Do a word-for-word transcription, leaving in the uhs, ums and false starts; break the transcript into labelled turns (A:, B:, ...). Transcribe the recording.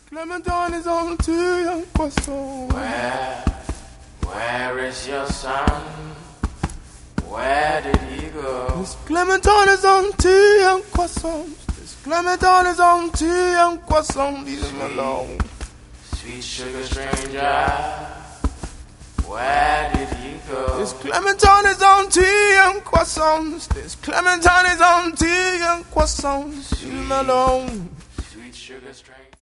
A: Clementine is on two young croissants.
B: Where, where is your son? Where did he go?
A: Miss Clementine is on two young croissants. Miss Clementine is on two young croissants. Leave me alone.
B: Sweet sugar stranger, where did he go?
A: Miss Clementine is on two young croissants. Miss Clementine is on two young croissants. Leave me alone.
B: Sweet sugar stranger.